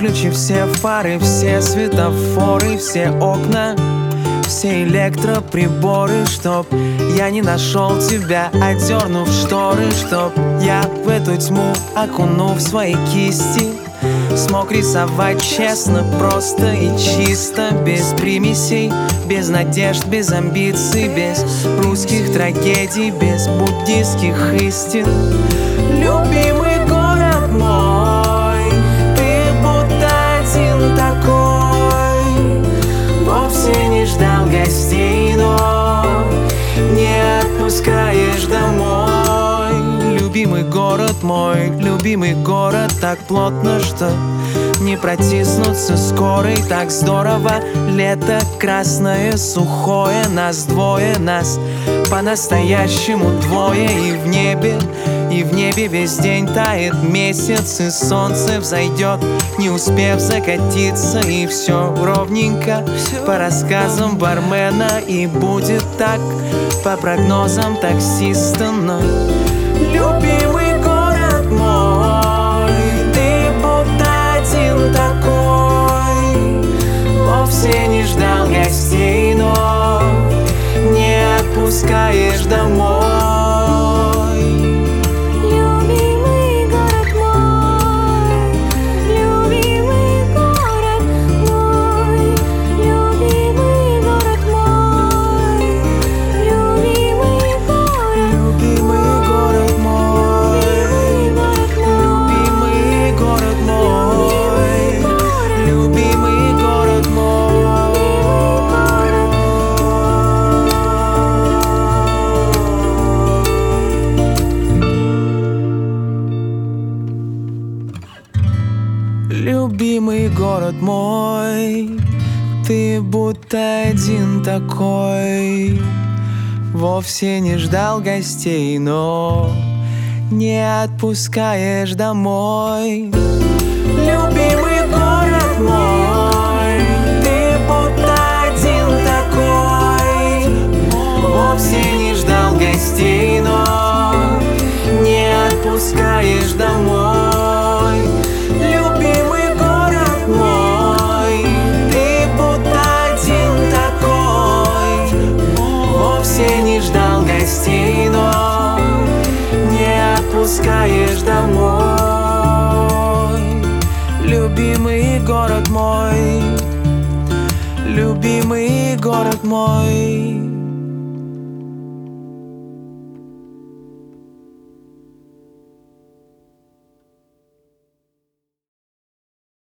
Выключи все фары, все светофоры, все окна, все электроприборы, чтоб я не нашел тебя, одернув шторы, чтоб я в эту тьму, окунув свои кисти, смог рисовать честно, просто и чисто, без примесей, без надежд, без амбиций, без русских трагедий, без буддийских истин. Любимый город мой, ты будто один такой, вовсе не ждал гостей, но не отпускаешь домой. Любимый город мой, любимый город, так плотно, что не протиснуться скорой. Так здорово, лето красное, сухое, нас двое, нас по-настоящему двое. И в небе весь день тает месяц, и солнце взойдет, не успев закатиться. И все ровненько по рассказам бармена, и будет так по прогнозам таксиста. Но любимый город мой, ты будто один такой, вовсе не ждал гостей, но не отпускаешь домой. Любимый город мой, любимый город мой, любимый город мой, любимый город. Любимый город мой, любимый город мой, любимый город мой. Любимый город мой, ты будто один такой, вовсе не ждал гостей, но не отпускаешь домой. Любимый город мой, ты будто один такой, вовсе не ждал гостей, но не отпускаешь домой. Любимый город мой, ты будто один такой, вовсе не ждал гостей, но не отпускаешь домой. Любимый город мой, любимый город мой.